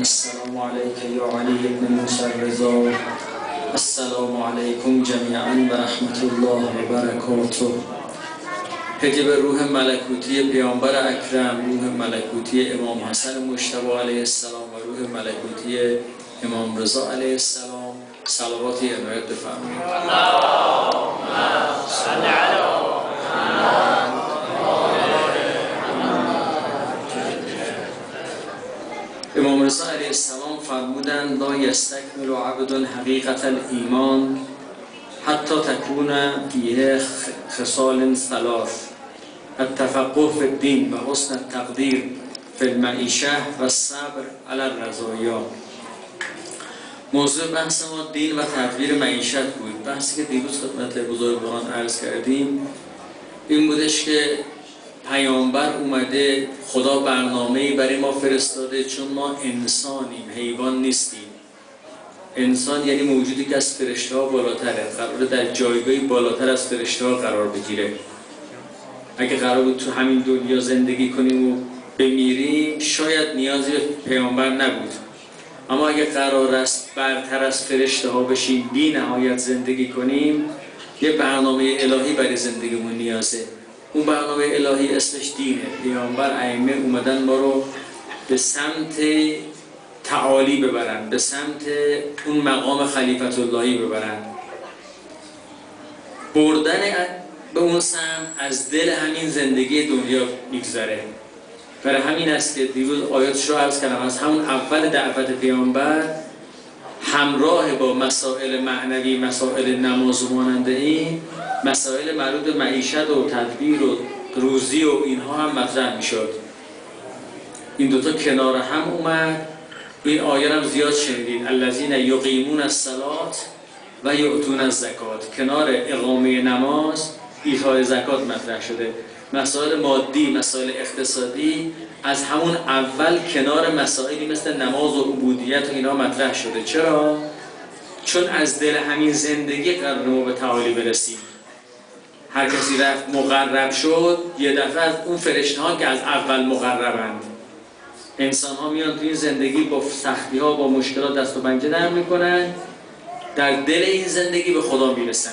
السلام عليك يا علي بن موسى الرضا. السلام عليكم جميعا و رحمت الله و برکاته. هدیه به روح ملکوتی پیامبر اکرم، روح ملکوتی امام حسن مجتبی علیه السلام و روح ملکوتی امام رضا علیه السلام صلواتی عنایت بفرمایید. اللهم صل علی امام رضا علیه السلام فرمودند لا یستکمل عبد حقیقت الایمان حتی تکون فیه خصال ثلاث: التفقه فی الدین و حسن التقدیر فی المعیشه و الصبر علی الرزایا. موضوع بحث ما دین و تدبیر معیشت بود. بحثی که دیروز خدمت بزرگواران عرض کردیم این بودش که پیامبر اومده، خدا برنامه‌ای برای ما فرستاده، چون ما انسانیم، حیوان نیستیم. انسان یعنی موجودی که از فرشته‌ها بالاتره، قراره در جایگاهی بالاتر از فرشته‌ها قرار بگیره. اگه قرار بود تو همین دنیا زندگی کنیم و بمیریم شاید نیازی به پیامبر نبود، اما اگه قرار است برتر از فرشته‌ها بشیم، بی نهایت زندگی کنیم، یه برنامه الهی برای زندگیمون نیازه. اون برنامه الهی اسمش دینه. پیامبر ائمه اومدن ما رو به سمت تعالی ببرن، به سمت اون مقام خلیفت اللهی ببرن. بردن به اون سمت از دل همین زندگی دنیا میگذره. برای همین است که دیروز آیاتش رو عرض کردم، از همون اول دعوت پیامبر همراه با مسائل معنوی، مسائل نماز و مانند این مسائل مربوط به معیشت و تدبیر و روزی و اینها هم مطرح میشد. این دوتا کنار هم اومد. این آیه هم زیاد شنیدید: الذین یقیمون الصلاة و یؤتون الزکات. کنار اقامه نماز ایتاء زکات مطرح شده. مسائل مادی، مسائل اقتصادی از همون اول کنار مسائلی مثل نماز و عبودیت و اینا مطرح شده. چرا؟ چون از دل همین زندگی قراره ما به تعالی برسیم. هر کسی رفت مقرب شد، یه دفعه از اون فرشته ها که از اول مقربند. انسان ها میان توی این زندگی با سختی ها، با مشکلات دست و پنجه نرم میکنن، در دل این زندگی به خدا میرسن.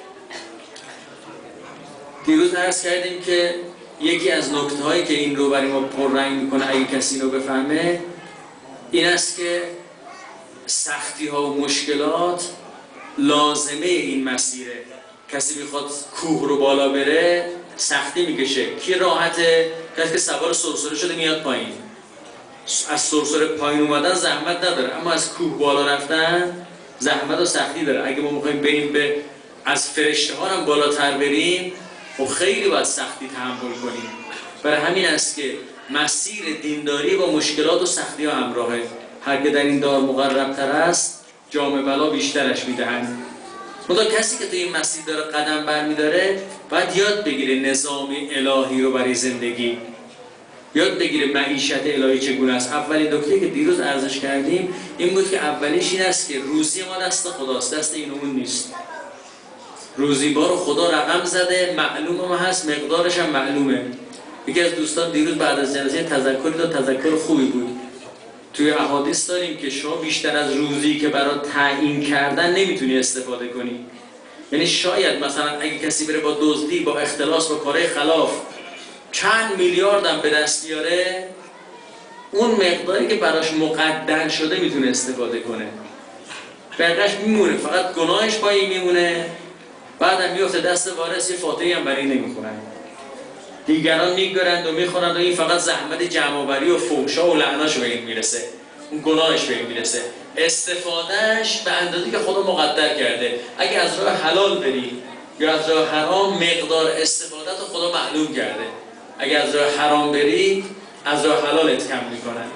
دیروز عرض کردیم که یکی از نکته هایی که این رو برای ما پررنگ میکنه اگه کسی رو بفهمه این است که سختی ها و مشکلات لازمه این مسیره. کسی میخواد کوه رو بالا بره سختی میکشه. کی راحته؟ کسی که سوار سرسره شده میاد پایین. از سرسره پایین اومدن زحمت نداره، اما از کوه بالا رفتن زحمت و سختی داره. اگه ما میخوایم بریم به از فرشته ها هم بالاتر بریم، خب خیلی باید سختی تحمل کنیم. برای همین است که مسیر دینداری با مشکلات و سختی ها همراهه. هر که در این دار مقربتر است جام بلا بیشترش میدهند. خدا کسی که توی این مسیر داره قدم برمیداره باید یاد بگیره نظام الهی رو برای زندگی، یاد بگیره معیشت الهی چگونه است. اولین نکته که دیروز عرضش کردیم این بود که اولیش این است که روزی ما دست خداست، دست این اون نیست. روزی بار رو خدا رقم زده، معلوم ما هست، مقدارش هم معلومه. یکی از دوستان دیروز بعد از جلسه تذکری داد، تذکر خوبی بود. توی احادیث داریم که شما بیشتر از روزی که برای تعیین کردن نمیتونی استفاده کنی. یعنی شاید مثلا اگه کسی بره با دزدی، با اختلاس، با کارهای خلاف چند میلیارد هم به دست بیاره، اون مقداری که براش مقدر شده میتونه استفاده کنه. بقیه‌اش میمونه، فقط گناهش با این میمونه. بعدم میفته دست وارث، یه فاتحه‌ای هم برای نمیخونن. دیگران میگرند و میخونند و این فقط زحمت جمع‌آوری و فحشا و لعناش به این میرسه، اون گناهش به این میرسه. استفادهش به اندازه‌ای که خدا مقدر کرده. اگه از راه حلال بری یا از راه حرام، مقدار استفاده‌ت رو خدا معلوم کرده. اگه از راه حرام بری، از راه حلالت کم میکنن.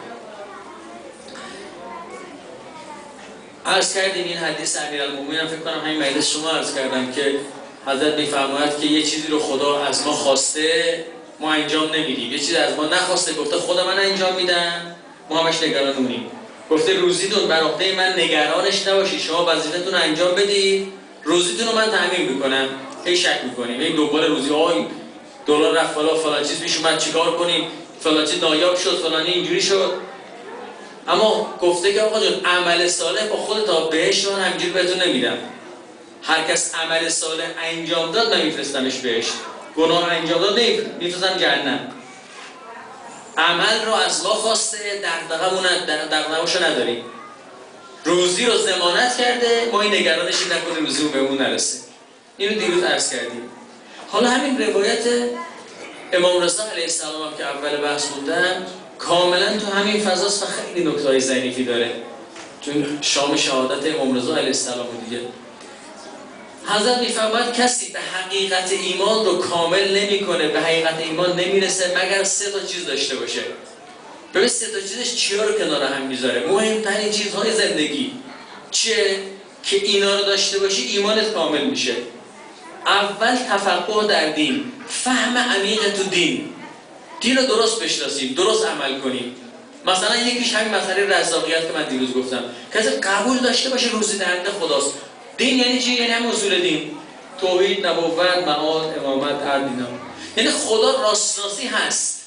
عرض کردیم این حدیث امیرالمومنین، فکر کنم همین مجلس شما عرض کردم که حضرت میفرماید که یه چیزی رو خدا از ما خواسته ما انجام نمیدیم، یه چیزی از ما نخواسته گفته خدا من انجام میدم، ما همش نگران اونیم. گفته روزیتون بر عهده من، نگرانش نباشید، شما وظیفتون رو انجام بدید، روزیتون رو من تامین میکنم. هی شک میکنیم، هی دنبال روزی، آی دلار رفت بالا، فلان چیز پیش اومد چیکار کنیم، فلان چیز نایاب شد، فلانی اینجوری شد. اما گفته که آقا جان عمل صالح با خود تا بهشت من همینجوری بهتون نمیدم. هر کس عمل صالح انجام داد من میفرستمش بهشت، گناه انجام داد میفرستم جهنم. عمل رو از ما خواسته، دغدغه‌شو نداریم. روزی رو ضمانت کرده، ما این نگرانشی نکنیم روزیمون بهمون نرسه. اینو دیروز عرض کردیم. حالا همین روایت امام رضا علیه السلام که اول بحث بودم کاملا تو همین فضاست و خیلی نکته‌های ظریفی داره، چون شام شهادت امام رضا علیه السلام دیگه. حضرت میفرماید کسی به حقیقت ایمان رو کامل نمیکنه، به حقیقت ایمان نمیرسه مگر 3 تا چیز داشته باشه. ببین 3 تا چیزش چیا رو کنار هم میذاره؟ مهمترین چیزهای زندگی چیه که اینا رو داشته باشی ایمانت کامل میشه. اول تفقه در دین، فهم عمیق تو دین رو درست بشناسیم، درست عمل کنیم. مثلا یکیش همین مسئله رزاقیت که من دیروز گفتم، کسی قبول داشته باشه روزی دهنده خداست. دین یعنی چی؟ یعنی هم اصول دین، توحید، نبوت، معاد، امامت، اینا. یعنی خدا راستناسی هست.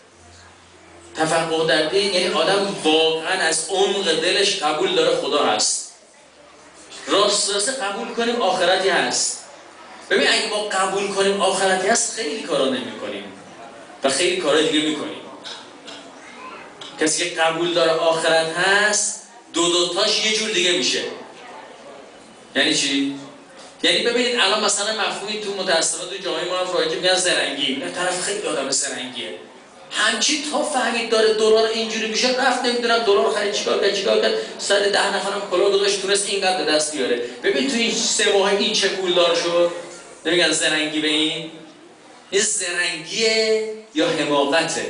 تفقه در دین یعنی آدم واقعا از عمق دلش قبول داره خدا هست. راستناسی قبول کنیم آخرتی هست. ببین اگه ما قبول کنیم آخرتی هست خیلی کارا نمی‌کنیم و خیلی کارا دیگه می‌کنیم. کسی که قبول داره آخرت هست تاش یه جور دیگه میشه. یعنی چی؟ یعنی ببینید الان مثلا مفهومی تو متأسفانه تو جامعه ما هم رایجه میگن زرنگی. نه طرف خیلی آدم زرنگیه. همچین تا فهمید داره دلار اینجوری میشه رفت نمیدونم دلار خرید چیکار کرد سر 10 نفرم کلا گذاشت تونست اینقدر به دست بیاره. ببین تو این 3 ماه این چه پولدار شد. نمیگن زرنگی به این زرنگیه یا حماقته؟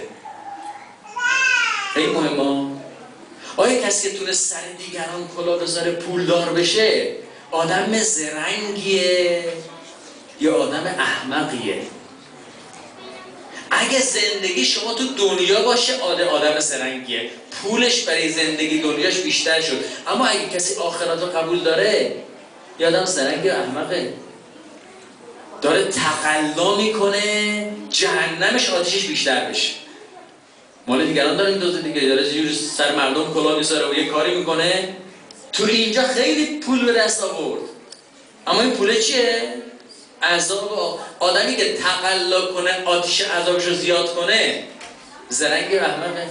خیلی مهمه. آیا کسی که تونست سر دیگران کلا بذاره پولدار بشه آدم زرنگیه یا آدم احمقیه؟ اگه زندگی شما تو دنیا باشه آدم زرنگیه، پولش برای زندگی دنیاش بیشتر شد. اما اگه کسی آخرت رو قبول داره یا آدم زرنگی یا احمقه؟ داره تقلا میکنه جهنمش آتیشش بیشتر بشه. مال دیگران داره میدوزه دیگه، داره یه سر مردم کلا میذاره و یه کاری میکنه. تو اینجا خیلی پول به دست آورد اما این پول چیه؟ عذاب. آدمی که تقلا کنه آتیش عذابش رو زیاد کنه زرنگ و احمقه.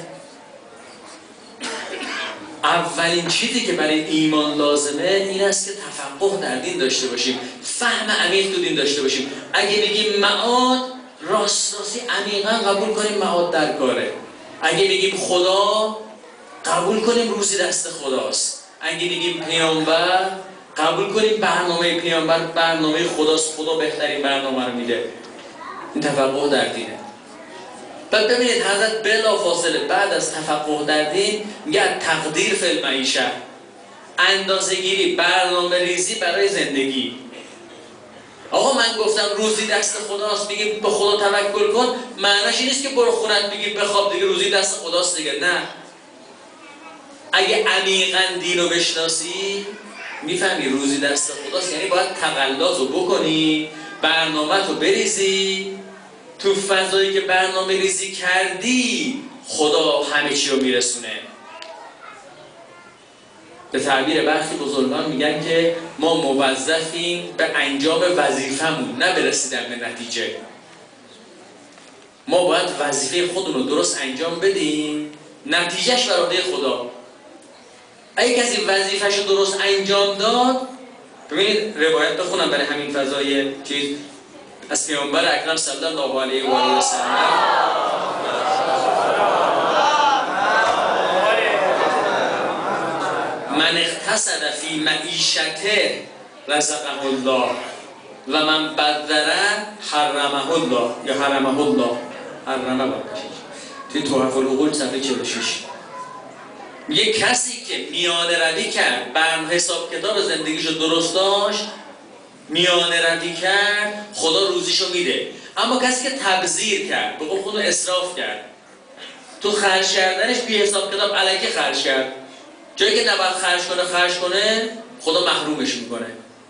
اولین چیزی که برای ایمان لازمه این است که تفقه در دین داشته باشیم، فهم عمیق تو دین داشته باشیم. اگه بگیم معاد، راستناسی عمیقا قبول کنیم معاد در کاره. اگه بگیم خدا، قبول کنیم روزی دست خداست. اگه بگیم پیامبر، قبول کنیم برنامه پیامبر برنامه خداست، خدا بهترین برنامه رو میده. این تفقه در دینه. بعد ببینید حضرت بلافاصله بعد از تفقه در دین میگه تقدیر فی المعیشه، اندازه‌گیری، برنامه ریزی برای زندگی. آقا من گفتم روزی دست خداست، میگیم به خدا توکل کن، معناش این نیست که برو خونت بگی بخواب دیگه روزی دست خداست دیگه. نه، اگه عمیقاً دین رو بشناسی میفهمی روزی دست خداست، یعنی باید تقلات رو بکنی، برنامه رو بریزی. تو فضایی که برنامه ریزی کردی خدا همه چی رو میرسونه. به تعبیر برخی بزرگان میگن که ما موظفیم به انجام وظیفه‌مون، نه به رسیدن به نتیجه. ما باید وظیفه خودمون رو درست انجام بدیم، نتیجهش بر عهده خدا. اگه کسی وظیفه‌شو درست انجام داد، ببینید روایت بخونم برای همین فضای چیز از پیامبر اکرم صلی الله علیه و آله و سلم. من اقتصد فی معیشته رزقه الله و من بدره حرمه الله یا حرمه الله. حرمه باید توی تحف العقول صفحه 46 میگه کسی که میانه روی کرد، برنامه حساب کتاب زندگیشو درست داشت، میانه روی کرد، خدا روزیشو میده. اما کسی که تبذیر کرد، به قول خودو اسراف کرد، تو خرج کردنش بی حساب کتاب الکی خرج کرد، جایی که نباید خرج کنه خدا محرومش میکنه.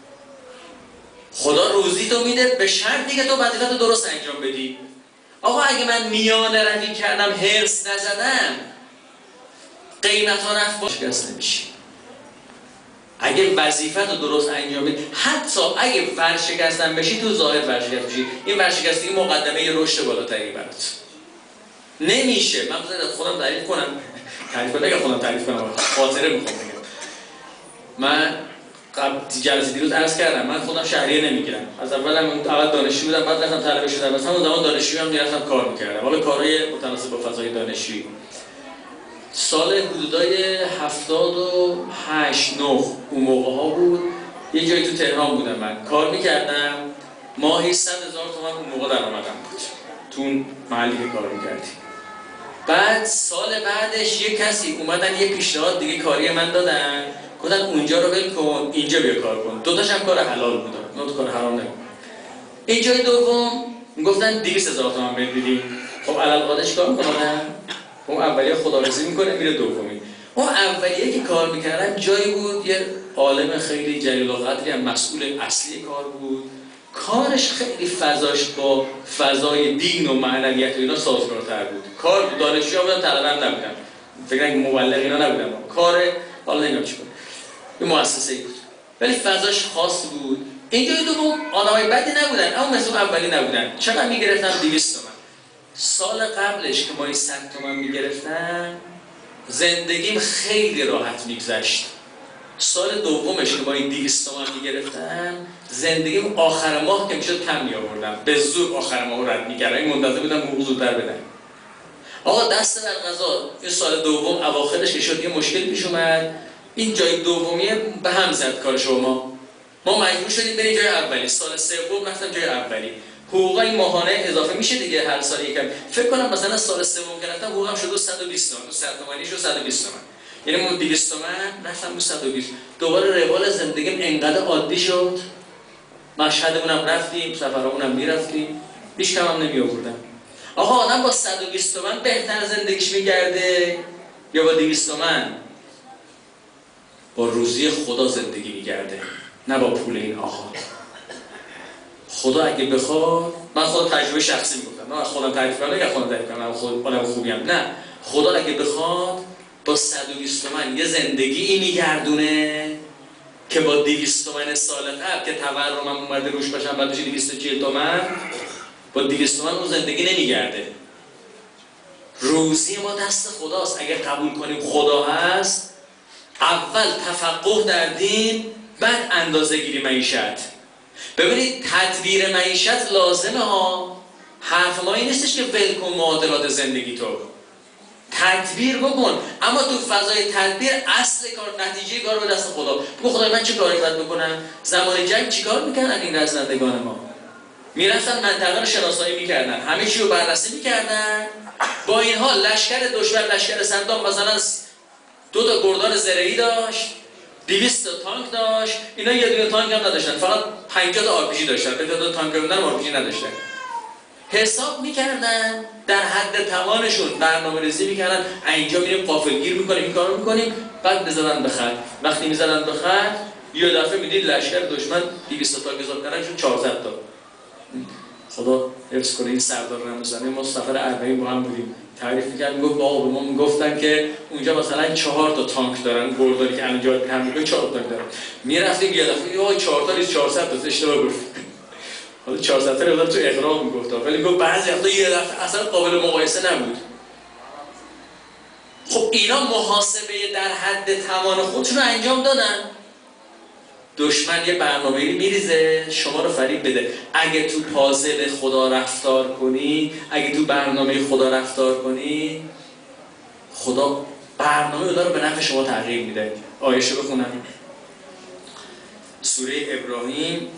خدا روزی تو میده به شرطی که تو وظیفه‌تو درست انجام بدی. آقا اگه من میانه روی کردم، حرص نزدم، قیمت ها رفت باش شکست نمیشی. اگه وظیفت رو درست انجام بدی، حتی اگه ورشکستن بشی تو ظاهر ورشکست بشی، این ورشکستی مقدمه یه رشد بالاتری برات نمیشه. من بذارید خودم تعریف کنم، نگه خودم تعریف کنم، خاطره میخوام بگم. من قبل جلسه دیروز عرض کردم من خودم شهریه نمیگیرم. از اول دانشجو بودم، بعد رفتم طلبه شدم. مثلا اون زمان دانشجویی هم میرفتم کار میکردم. حالا کارهای متناسب با فضای دانشجویی. سال حدودای 78 9 اون موقع ها بود. یه جایی تو تهران بودم، من کار میکردم. ماهی 100,000 تومان اون موقع درآمدم بود تو اون محلی که کار میکردیم. بعد سال بعدش یه کسی اومدن یه پیشنهاد دیگه کاری من دادن، گفتن اونجا رو ول کن اینجا بیا کار کن. دو تاش هم کار حلال بود، نه تو کار حرام نبود. این جای دوم گفتن 200,000 تومان بدید. خب علالقاعده چیکار می‌کنم؟ اون اولیه خداحافظی میکنه میره دومی. اون اولیه که کار میکردن جایی بود یه عالم خیلی جلیل القدری هم مسئول اصلی کار بود. کارش خیلی فضاش با فضای دین و معنویت و اینا سازگارتر بود. کار دانشجوها بودن، طلبه هم نبودن، فکر کنم مبلغ اینا نبودن. کار حالا نمیدونم چیکار، یه مؤسسه‌ای بود ولی فضاش خاص بود. اینجا دوم آدمای بدی نبودن اما مثل اولی نبودن. چقدر میگرفتم؟ 200 تومن. سال قبلش که ما 100 تومن میگرفتم زندگیم خیلی راحت میگذشت. سال دومش که با این 200 تومن میگرفتم زندگیم آخر ماه که میشد کم میآوردم، به زور آخر ماه رد میکردم. این منتظر بودم حقوق زودتر بدن. آقا دست در قضا این سال دوم اواخرش که شد یه مشکل پیش اومد. این جای دومیه به هم زد کار شما. ما مجبور شدیم بریم جای اولی. سال سوم رفتم جای اولی. حقوقای ماهانه اضافه میشه دیگه هر سال یکم. فکر کنم مثلا سال سوم که رفتم حقوقم شد 120 تومن، 100 تومانی شد 120 تومن. یعنی من 200 تومن رفتم رو 120. دوباره روال زندگیم انقدر عادی شد. مشهدمونم رفتیم، سفرامونم میرفتیم، هیچ کم هم نمی آوردم. آقا آدم با 120 تومن بهتر زندگیش میگرده یا با 200 تومن؟ با روزی خدا زندگی میگرده، نه با پول این آقا. خدا اگه بخواد، من خودم تجربه شخصی میگفتم، نه خودم تعریف کنم، نه خودم تعریف کنم، خود آدم خوبیم، نه خدا اگه بخواد با 120 تومن یه زندگی میگردونه که با 200 تومن سال قبل که تورمم اومده روش باشم بعد بشه 240 تومن، با 200 تومن اون زندگی نمیگرده. روزی ما دست خداست. اگه قبول کنیم خدا هست، اول تفقه در دین، بعد اندازه گیری معیشت. ببینید تدبیر معیشت لازمه ها. حرف ما این نیستش که ول کن معادلات زندگی تو، تدبیر بکن، اما تو فضای تدبیر اصل کار، نتیجه کار به دست خدا. بگو خدای من چه کاری باید بکنم؟ زمان جنگ چیکار میکردن این رزمندگان ما؟ میرفتن منطقه رو شناسایی میکردن، همه چی رو بررسی میکردن. با این حال لشکر دشمن، لشکر صدام مثلا 2 تا گردان زرعی داشت، 200 تا تانک داشت. اینا یه دونه تانک هم نداشتن، فقط 50 تا آرپیجی داشتن. به تعداد تانک بودن آرپیجی نداشتن. حساب میکردن در حد توانشون، برنامه‌ریزی میکردن. اینجا میریم غافلگیر میکنیم، این کارو میکنیم، بعد بزنن به خط. وقتی میزنن به خط یه دفعه میدید لشکر دشمن 200 تا گذار کردن شد 400 تا. خدا حفظ کنه این سردار رمضانی. ما سفر اربعین با هم بودیم، تعریف می‌کردن، گفت بابا به ما میگفتن که اونجا مثلا 4 تا تانک دارن، گردانی که اونجا هم 4 تا تانک دارن. میرفتیم یه دفعه یا 4 تا نیست 400 تا، اشتباه گفت. حالا 400 تا رو تو اقرار میگفت، ولی گفت بعضی وقتا یه دفعه اصلا قابل مقایسه نبود. خب اینا محاسبه در حد توان خودشون رو انجام دادن. دشمن یه برنامه‌ای میریزه شما رو فریب بده. اگه تو پازل خدا رفتار کنی، اگه تو برنامه خدا رفتار کنی، خدا برنامه خدا رو به نفع شما تغییر میده. آیه‌شو بخونم. سوره ابراهیم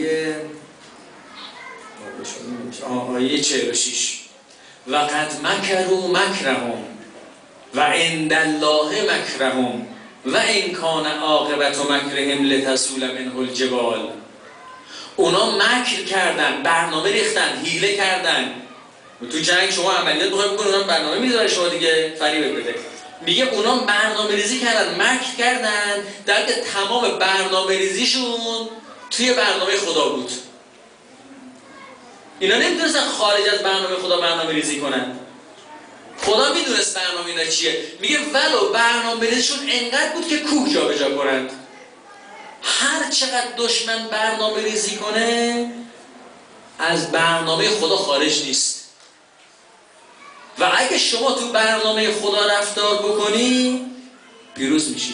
آیه 46. و قد مکروا مکرهم و عند الله مکرهم و ان کان عاقبت مکرهم لتزول منه الجبال. اونا مکر کردن، برنامه ریختن، حیله کردن. تو جنگ شما عملیات بخوای بکنی، اونا برنامه میذاره شما دیگه فریب بده. میگه اونا برنامه ریزی کردن، مکر کردن، در که تمام برنامه ریزیشون توی برنامه خدا بود. اینا نمیتونستن خارج از برنامه خدا برنامه ریزی کنن. خدا میدونست برنامه اینا چیه. میگه ولو برنامه‌ریزیشون انقدر بود که کوه جابجا کنند. هر چقدر دشمن برنامه ریزی کنه از برنامه خدا خارج نیست. و اگه شما تو برنامه خدا رفتار بکنی پیروز میشی.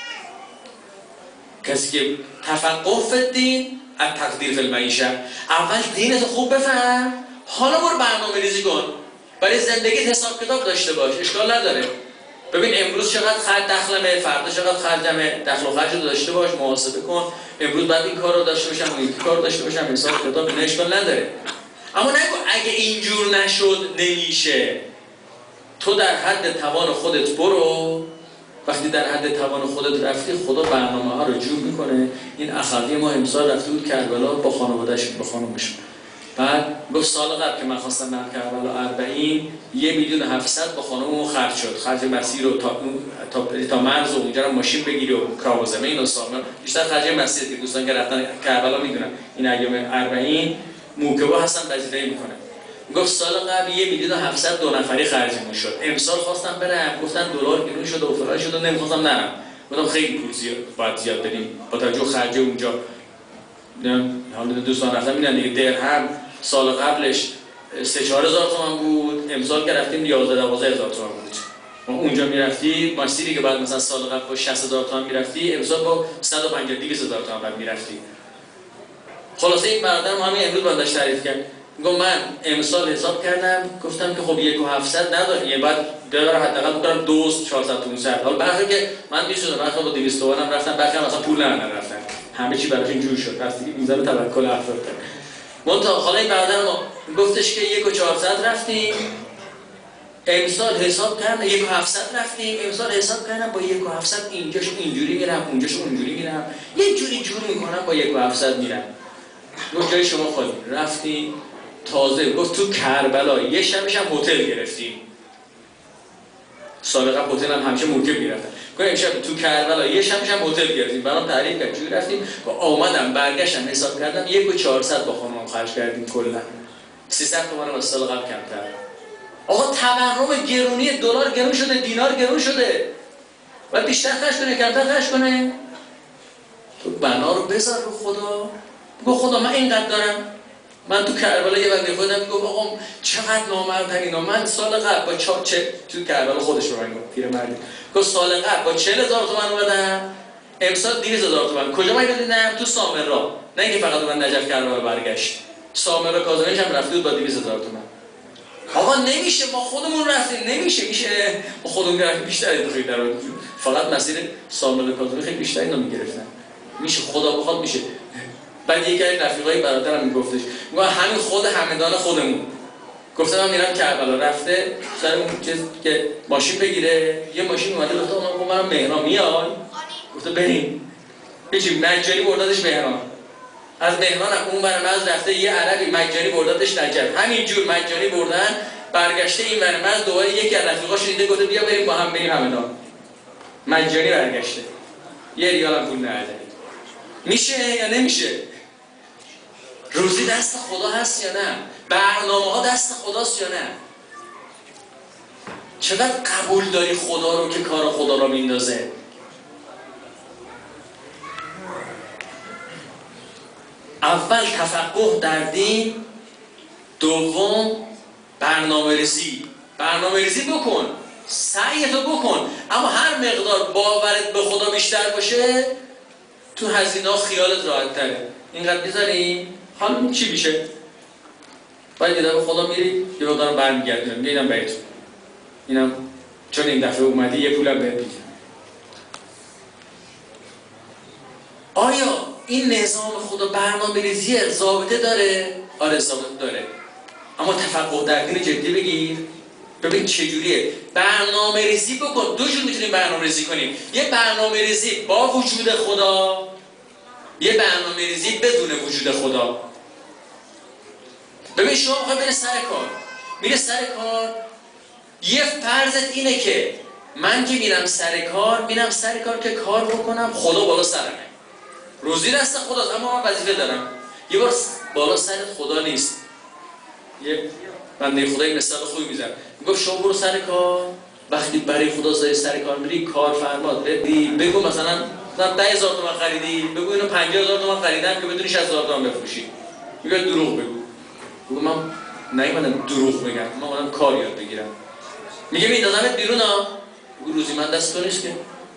کسی که تفقه فی الدین التقدیر فی المعیشه، اول دینتو خوب بفهم، حالا برو برنامه ریزی کن. برای زندگیت حساب کتاب داشته باش، اشکال نداره. ببین امروز چقدر خرج دخلمه، فردا چقدر خرجمه، دخل و خرج رو داشته باش، محاسبه کن. امروز بعد این کار رو داشته باشم، اون کار رو داشته باشم، حساب کتاب، نه اشکال نداره. اما نگو اگه اینجور نشد نمیشه. تو در حد توان خودت برو. وقتی در حد توان خودت رفتی خدا برنامه ها رو جور میکنه. این اخوی ما امسال رفته بود کربلا با خانواده‌اش، با خانومش. بعد گفت سال قبل که من خواستم برم کربلا 40، 1,700,000 با خانومم خرج شد. خرج مسیر رو تا مرز و اونجا رو ماشین بگیری و کراوزمین و سامان، بیشتر خرج مسیر که دوستان که رفتن کربلا میدونن این ایام 40 موکبا هستن وظیفه میکنن. گفت سال قبل 1,700,000 دو نفری خرجمون شد. امسال خواستم برم، گفتن دلار گرون شده و فلان شده، نمیخواستم نرم. گفتم خیلی پول باید زیاد بدیم با توجه خرج اونجا. حالا دوستان رفتن میدن دیگه، درهم سال قبلش 3-4 هزار تومان بود، امسال که رفتیم 11-12 هزار تومان بود. اونجا میرفتی مسیری که بعد مثلا سال قبل با 60,000 تومان میرفتی، امسال با 150-200 هزار تومان بعد میرفتی. خلاصه این برادرم همین امروز بعدش تعریف کرد. میگم من امسال حساب کردم، گفتم که خب 1,700 نداره، یه بعد دلار حداقل بکنم 200-400-500. حالا برخی که من میشدم برخی با 200 تومانم رفتم، برخی هم اصلا پول ندارن رفتن. همه چی براش اینجور شد. راستی که میذاره توکل افراد کرد. منتها حالا این برادر ما گفتش که 1,400 رفتیم. امسال حساب کردم 1,700 رفتیم. امسال حساب کردم با 1,700 اینجاش اینجوری میرم، اونجاش اونجوری میرم. یه جوری جور میکنم با 1,700 میرم. گفت جای شما خالی. رفتیم تازه گفت تو کربلا یه شبش هم هتل گرفتیم. سال قبل هتل هم همیشه موکب میرفتن. گفت امشب تو کربلا یه شبش هم هتل گرفتیم. برام تعریف کرد چجوری رفتیم. گفت آمدم برگشتم حساب کردم 1,400 با خانم خرج کردیم کلا. 300 تومان از سال قبل کمتر. آقا تورم گرونی، دلار گرون شده، دینار گرون شده. بعد بیشتر خرج کنه کمتر خرج کنه؟ تو بنا رو بذار رو خدا. گفت خدا من اینقدر دارم. من تو کربلا یه بنده خودم میگم آقا چقدر نامردن اینا. من سال قبل با تو کربلا خودش رو من گفت پیرمردی. گفت سال قبل با 40,000 تومان اومدم، امسال 200,000 تومان. کجا من دیدم؟ تو سامرا. نه اینکه فقط من نجف کربلا برگشت. سامرا کاظمیش هم رفته بود با 200,000 تومان. آقا نمیشه، ما خودمون رفتیم، نمیشه. میشه ما خودمون رفتیم بیشتر خیلی در فقط مسیر سامرا کاظمی خیلی بیشتر اینا میگرفتن. میشه خدا بخواد میشه. بعد یکی از رفیقای برادرم میگفتش، میگه همین خود همدان خودمون. گفتم من میرم کربلا، رفته سر اون چیز که ماشین بگیره، یه ماشین اومده گفت منم مهران میای؟ گفت بریم. هیچی مجانی بردادش مهران. از مهران اون برمز رفته یه عربی مجانی بردادش نجف. همینجور مجانی بردن، برگشته این برمز دوباره یکی از رفیقاش دیده گفت بیا بریم با هم بریم همدان. مجانی برگشته. یه ریال هم پول نده. میشه یا نمیشه؟ روزی دست خدا هست یا نه؟ برنامه ها دست خداست یا نه؟ چقدر قبول داری خدا رو که کار خدا رو میندازه؟ اول تفقه در دین، دوم برنامه ریزی. برنامه ریزی بکن، سعیتو بکن، اما هر مقدار باورت به خدا بیشتر باشه تو هزینه ها خیالت راحت تره. اینقدر بیزاریم حالا چی میشه؟ باید یه دفعه خدا میری یه مقدارم برمیگردیم میگه اینم بهتون، اینم چون این دفعه اومدی یه پولم بهت میگم. آیا این نظام خدا برنامه ریزی ضابطه داره؟ آره ضابطه داره. اما تفقه در دین جدی بگیر ببین چجوریه. برنامه ریزی بکن. دو جور میتونیم برنامه ریزی کنیم. یه برنامه ریزی با وجود خدا، یه برنامه ریزی بدون وجود خدا. ببین شما میخوای بری سر کار، میره سر کار، یه فرضت اینه که من که میرم سر کار که کار بکنم خدا بالا سرمه، روزی دست خداست، اما من وظیفه دارم. یه بار بالا سرت خدا نیست، یه بنده خدای مثال خوبی میزنه، میگفت شما برو سر کار، وقتی برای خدا سر کار میری کارفرمات بگو مثلا 10,000 تومان خریدی، بگو اینو 50,000 تومان خریدم که بتونی 60,000 تومان بفروشی. میگه دروغ بگو من نیومدم دروغ بگم، من اومدم کار یاد بگیرم. میگه میندازمت بیرون ها، بگو روزی من دست تو نیست که.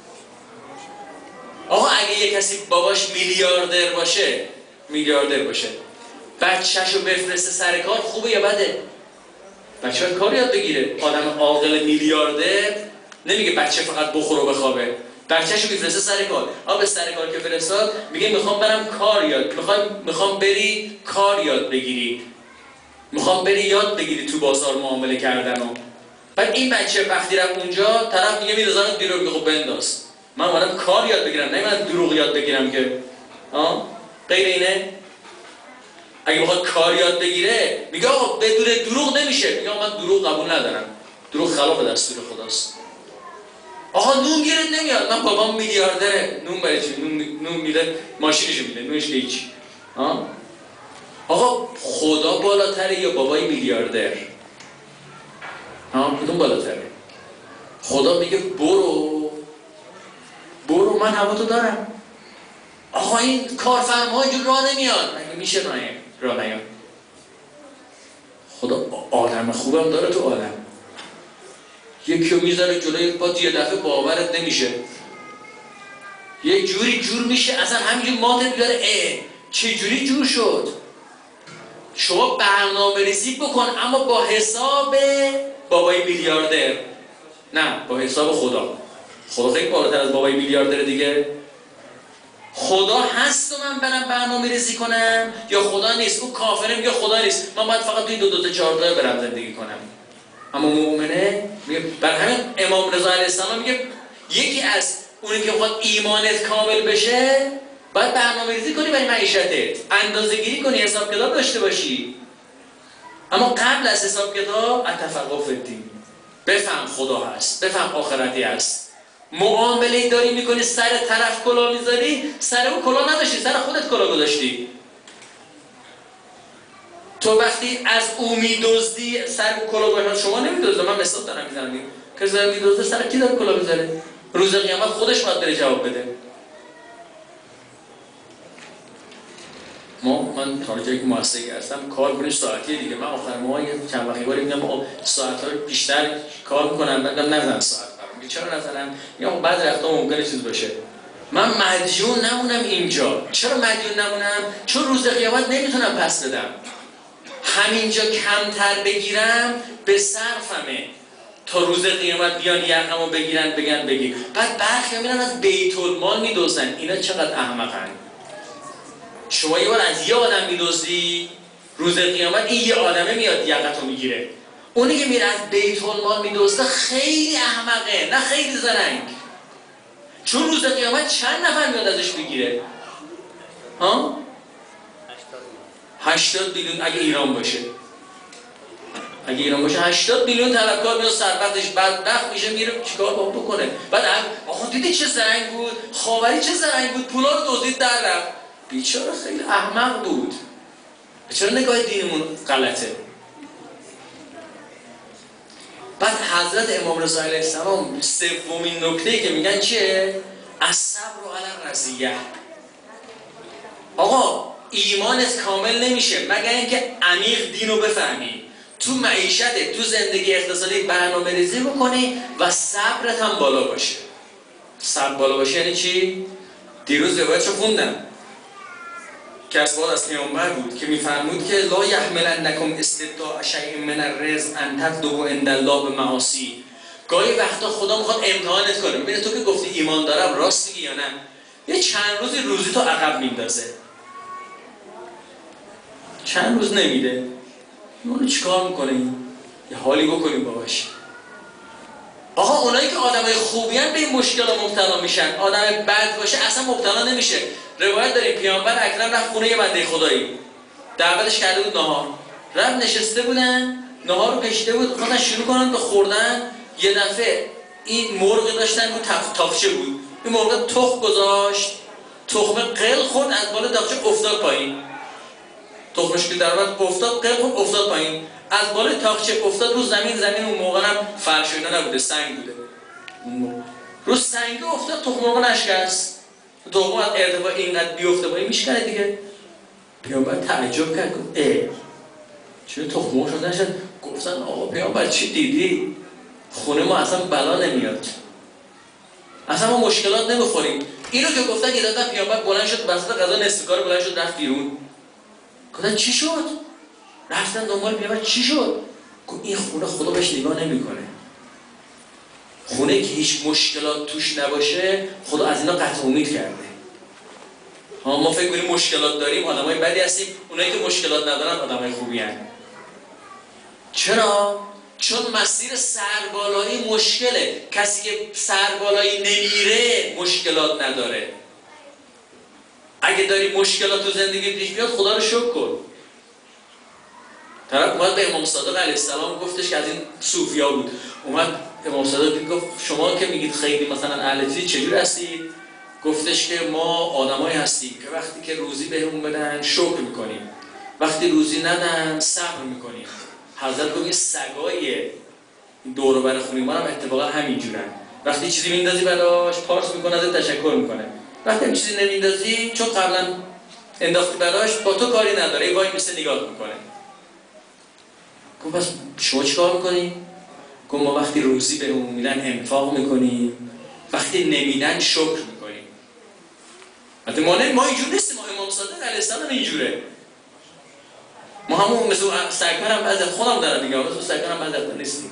آقا اگه یه کسی باباش میلیاردر باشه بچه‌شو بفرسته سر کار، خوبه یا بده؟ بچه باید کار یاد بگیره. آدم عاقل میلیاردر نمیگه بچه فقط بخوره و بخوابه، بچه‌شو میفرسته سر کار. به سر کار که فرستاد میگه میخوام برم کار یاد، میخوام بری کار یاد بگیری، میخوام بری یاد بگیری تو بازار معامله کردن. و بعد این بچه وقتی رفت اونجا طرف میگه میذارم دروغ، میگه خب بنداز، من اومدم کار یاد بگیرم نه من دروغ یاد بگیرم که. غیر اینه؟ اگه بخواد کار یاد بگیره میگه آقا بدون دروغ نمیشه، میگه من دروغ قبول ندارم، دروغ خلاف دستور خداست. آقا نون گیرت نمیاد، من بابام میلیاردره، نون برای چی؟ نون میده، ماشینشو میده، نونش که هیچ. آقا خدا بالاتره یا بابای میلیاردر؟ کدوم بالاتره؟ خدا میگه برو من هوا تو دارم. آقا این کارفرما اینجور راه نمیاد، مگه میشه راه نیاد؟ خدا آدم خوبم داره تو عالم. یکی رو میذاره جلوی پات یه دفعه باورت نمیشه، یه جوری جور میشه اصلا همینجور ماتت بیاره، چه جوری جور شد؟ شما برنامه ریزی بکن اما با حساب بابای میلیاردر، نه با حساب خدا. خدا خیلی بالاتر از بابای میلیاردر دیگه. خدا هست و من برم برنامه ریزی کنم یا خدا نیست؟ اون کافره میگه خدا نیست، من باید فقط توی 2 تا 4 تا برم زندگی کنم. اما مؤمنه میگه، بر همین امام رضا علیه السلام میگه یکی از اونی که بخواد ایمانت کامل بشه باید برنامه ریزی کنی برای معیشتت، اندازه گیری کنی، حساب کتاب داشته باشی. اما قبل از حساب کتاب اتفقه فی الدین، بفهم خدا هست، بفهم آخرتی هست. معامله داری میکنی سر طرف کلاه میذاری، سر اون کلاه نداشتی، سر خودت کلاه گذاشتی. تو وقتی از او میدزدی سر کلاه گذاشتی، شما نمیدزدی، من مثال دارم میزنم، کسی داره میدزده سر کی داره کلاه میذاره؟ روز قیامت خودش باید بره جواب بده. من تا جایی که مؤسسه‌ای هستم کار کنیم ساعتیه دیگه، من آخر ماه چند وقتی باری میگم ساعت‌ها بیشتر کار می‌کنم، بعدم نزن ساعت برام، چرا نزنم؟ میگم بعضی وقتا ممکنه چیز باشه. من مدیون نمونم اینجا. چرا مدیون نمونم؟ چون روز قیامت نمیتونم پس بدم. همینجا کمتر بگیرم به صرفمه تا روز قیامت بیان یقمو بگیرن بگن بگیر. بعد برخی میرن از بیت المال میدوزن. اینا چقدر احمقن. شما یه بار از یه آدم میدوزی، روز قیامت این یه آدمه میاد یقتو میگیره. اونی که میره از بیت المال میدوزه خیلی احمقه، نه خیلی زرنگ. چون روز قیامت چند نفر میاد ازش بگیره؟ 80 میلیون اگه ایران باشه. 80 میلیون طلبکار میاد سربختش بدبخت میشه، میره چیکار بکنه؟ بعد آخه دیدی چه زرنگ بود؟ خاوری چه زرنگ بود؟ پولا رو دزدید در رفت. بیچاره خیلی احمق بود. چرا نگاه دینمون غلطه؟ بعد حضرت امام رضا علیه السلام سومین نکته‌ای که میگن چیه؟ الصبر علی الرزیه. آقا ایمانت کامل نمیشه مگر اینکه عمیق دینو بفهمی، تو معیشتت، تو زندگی اقتصادی برنامه ریزی بکنی و صبرت هم بالا باشه. صبر بالا باشه یعنی چی؟ دیروز روایتشو خوندم که از پیامبر بود که میفرمود که لا یحملنکم استبطاء شیء من الرزق ان تطلبوا عند الله بمعاصی. گاهی وقتا خدا میخواد امتحانت کنه، ببینه تو که گفتی ایمان دارم راست میگی یا نه. یه چند روزی تو عقب میندازه، چند روز نمیده. اونو چیکار میکنی؟ یه حالی بکنی باهاش. آقا اونایی که آدمای خوبی ان به این مشکل مبتلا میشن، آدم بد باشه اصلا مبتلا نمیشه. روایت داریم پیامبر اکرم رفت خونه یه بنده خدایی، دعوتش کرده بود نهار، رفت نشسته بودن، نهار رو کشیده بود، خواستن شروع کنن به خوردن. یه دفعه این مرغ داشتن رو تاقچه بود، این مرغ تخم گذاشت، تخم قل خورد، از بالا تاقچه افتاد پایین. تخمش که در اومد افتاد، قل خورد افتاد پایین. از بالای تاقچه افتاد رو زمین اون موقع هم فرش و اینا نبوده، سنگ بوده، رو سنگ افتاد، تخم مرغ نشکست. تخم از ارتفاع اینقدر بیفته باید میشکنه دیگه. پیامبر تعجب کرد، گفت چرا تخم مرغ شد نشد؟ گفتن آقا پیامبر چی دیدی؟ خونه ما اصلا بلا نمیاد، اصلا ما مشکلات نمیخوریم. اینو که گفتن یه دفعه پیامبر بلند شد وسط غذا نصف کار بلند شد رفت بیرون. گفتن چی شد؟ رفتن دنبال پیامبر چی شد؟ گفت این خونه خدا بهش نگاه نمیکنه. خونه که هیچ مشکلات توش نباشه خدا از اینا قطع امید کرده. ما فکر کنیم مشکلات داریم آدمای بدی هستیم، اونایی که مشکلات ندارن آدمای خوبی هستن. چرا؟ چون مسیر سربالایی مشکله. کسی که سربالایی نمیره مشکلات نداره. اگه داری مشکلات تو زندگی پیش میاد خدا رو شکر کن. طرف اومد به امام صادق علیه السلام گفتش که از این صوفیا بود، اومد امام صادق گفت شما که میگید خیلی مثلا اهل چیز چجور هستید؟ گفتش که ما آدمایی هستیم که وقتی که روزی بهمون بدن شکر میکنیم، وقتی روزی ندن صبر میکنیم. حضرت گفت این سگای دور و بر خونه ما هم اتفاقا همینجورن. وقتی چیزی میندازی براش پارس میکنه، ازت تشکر میکنه. وقتی چیزی نمیندازی چون قبلا انداختی براش با تو کاری نداره، وای میسه نگاه میکنه. گفت پس شما چیکار میکنیم؟ گفت ما وقتی روزی بهمون میدن انفاق میکنیم، وقتی نمیدن شکر میکنیم. البته ما اینجور نیستیم، ما امام صادق علیه السلام اینجوره. ما همون مثل سگ‌ها هم بعضی خودم دارم میگم، مثل سگ‌ها هم بعضی نیستیم.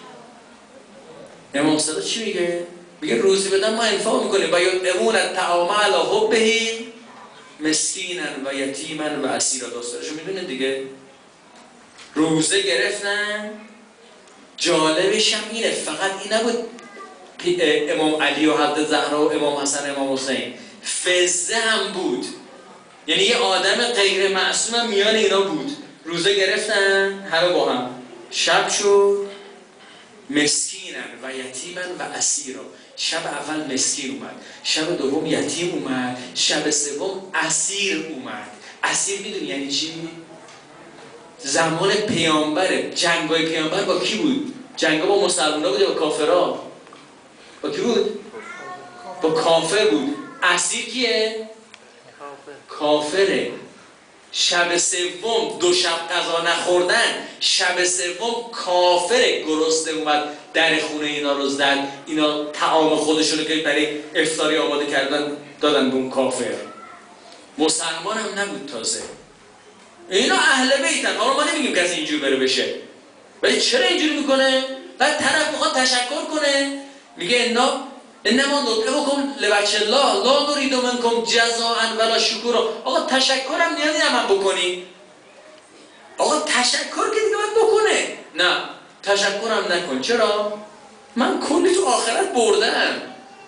امام صادق چی میگه؟ میگه روزی بدن ما انفاق میکنیم و یطعمون الطعام علی حبه مسکینا و یتیما و اسیرا. داستانشو میدونید دیگه. روزه گرفتن، جالبش هم اینه، فقط این نبود امام علی و حضرت زهرا و امام حسن و امام حسین، فزه هم بود. یعنی یه آدم غیر معصوم هم میان اینا بود. روزه گرفتن همه با هم، شب شد مسکینن و یتیمن و اسیرا. شب اول مسکین اومد، شب دوم یتیم اومد، شب سوم اسیر اومد. اسیر میدونی یعنی چی؟ زمان پیامبره، جنگای پیامبر با کی بود؟ جنگا با مسلمان‌ها بود یا با کافرها؟ با کی بود؟ با کافر بود. اسیر کیه؟ کافره. شب سوم دو شب غذا نخوردن، شب سوم کافره گرسنه اومد در خونه اینا رو زد، اینا طعام خودشونو که برای افطاری آماده کردن دادن به اون کافر. مسلمان هم نبود تازه. اینا اهل بیتن. حالا ما نمیگیم کسی اینجور بره بشه، ولی چرا اینجوری میکنه؟ بعد طرف میخواد تشکر کنه، میگه انما نطعمکم لوجه الله لا نرید منکم جزاء ولا شکورا. آقا تشکرم نیازی هم بکنی. آقا تشکر که دیگه باید بکنه. نه تشکرم نکن. چرا؟ من کلی تو آخرت بردم.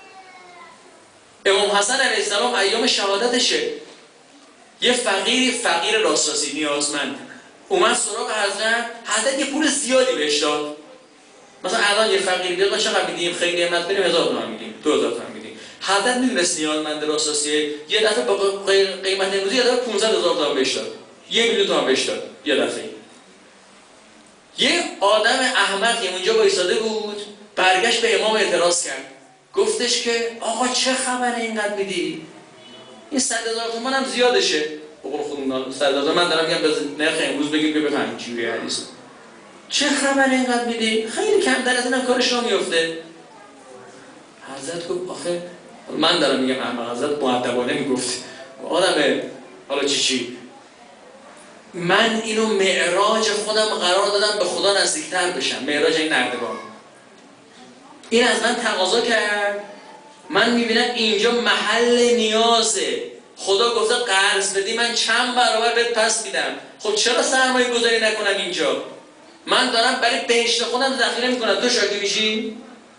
امام حسن علیه السلام ایام شهادتشه، یه فقیر راستاسی نیازمند اومد سراغ حضرت یه پول زیادی بهش داد. مثلا الان یه فقیر بیاد ما چقدر میدیم؟ خیلی قیمت بریم 1000 تومان میدیم، 2000 تومان میدیم. حضرت میدونست نیازمند راستاسیه، یه دفعه با قیمت امروزی یه دفعه 500,000 تومان بهش داد، 1 میلیون تومان بهش داد یه دفعه. یه آدم احمقی اونجا وایساده بود، برگشت به امام اعتراض کرد، گفتش که آقا چه خبره اینقدر میدی؟ این 100,000 تومان هم زیادشه. بقول خودمون 100,000 من دارم میگم به نرخ امروز بگیم که بفهمید چی حدیث. چه خبره اینقدر میدی؟ خیلی کمتر از اینم کارش نمیفته. حضرت گفت آخه من دارم میگم احمد، حضرت مؤدبانه میگفت آدمه حالا چی من اینو معراج خودم قرار دادم به خدا نزدیکتر بشم. معراج این نردبان. این از من تقاضا کرد، من میبینم اینجا محل نیازه. خدا گفته قرض بدی من چند برابر بهت پس میدم. خب چرا سرمایه گذاری نکنم اینجا؟ من دارم برای بهشت خودم ذخیره میکنم، تو شاکی میشی؟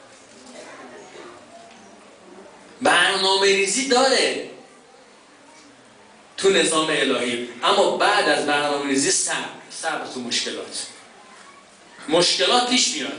برنامه ریزی داره تو نظام الهی، اما بعد از برنامه ریزی صبر تو مشکلات پیش میاد.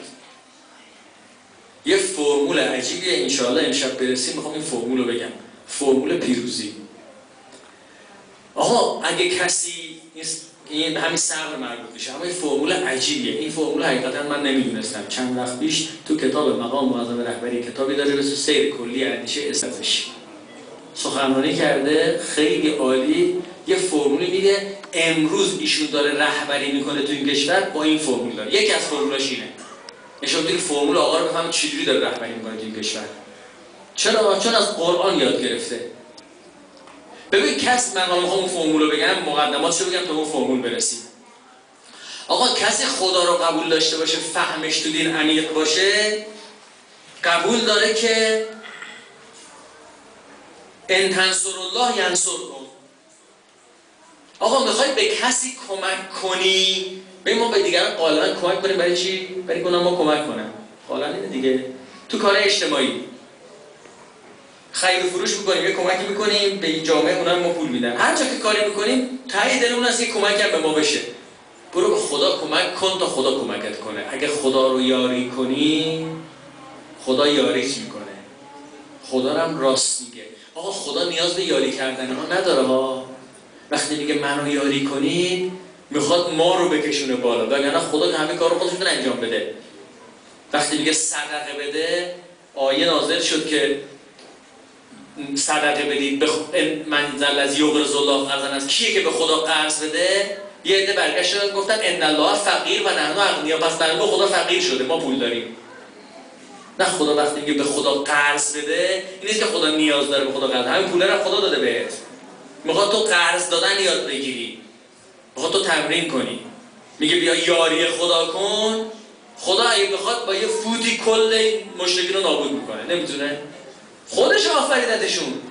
یه فرمول عجیبیه، انشاءالله امشب برسیم میخوام این فرمول رو بگم، فرمول پیروزی. آقا اگه کسی این همین صبر مربوط میشه. اما این فرمول عجیبیه. این فرمول حقیقتا من نمیدونستم. چند وقت پیش تو کتاب مقام معظم رهبری کتابی داره به اسم سیر کلی اندیشه اسلامش سخنرانی کرده، خیلی عالی. یه فرمولی میده امروز ایشون داره رهبری میکنه تو این کشور با این فرمول داره. یکی از فرمولاش اینه. نشون میده فرمول آقا رو بفهمید چجوری داره رهبری میکنه تو این کشور. چرا؟ چون از قرآن یاد گرفته. ببین کس من اون فرمول رو بگم، مقدماتشو بگم تا اون فرمول برسیم. آقا کسی خدا رو قبول داشته باشه، فهمش تو دین عمیق باشه، قبول داره که ان تنصر الله ینصرکم. آقا میخوای به کسی کمک کنی، ببین ما به دیگران غالبا کمک کنیم برای چی؟ برای که ما کمک کنن. غالبا اینه دیگه. تو کار اجتماعی خرید و فروش میکنیم، یه کمکی میکنیم به جامعه، اونا ما پول میدن. هر جا که کاری میکنیم ته دل اون هست که کمک هم به ما بشه. برو به خدا کمک کن تا خدا کمکت کنه. اگه خدا رو یاری کنی خدا یاریت میکنه. خدا هم راست میگه. آقا خدا نیاز به یاری کردن ها نداره ها. وقتی میگه منو یاری کنید میخواد ما رو بکشونه بالا، وگرنه خدا همه کار رو خودش میتونه انجام بده. وقتی میگه صدقه بده، آیه نازل شد که صدقه بدید من الذی یقرض الله قرضا حسنا. کیه که به خدا قرض بده؟ یه عده برگشتن گفتن ان الله فقیر و نحن اغنیا. پس در واقع خدا فقیر شده، ما پول داریم. نه، خدا وقتی میگه به خدا قرض بده، این نیست که خدا نیاز داره به خدا قرض. همین پول رو خدا داده بهت. میخواد تو قرض دادن یاد بگیری، میخواد تو تمرین کنی. میگه بیا یاری خدا کن. خدا اگه بخواد با یه فوتی کل مشرکین رو نابود میکنه، نمیتونه. خودش آفریدتشون.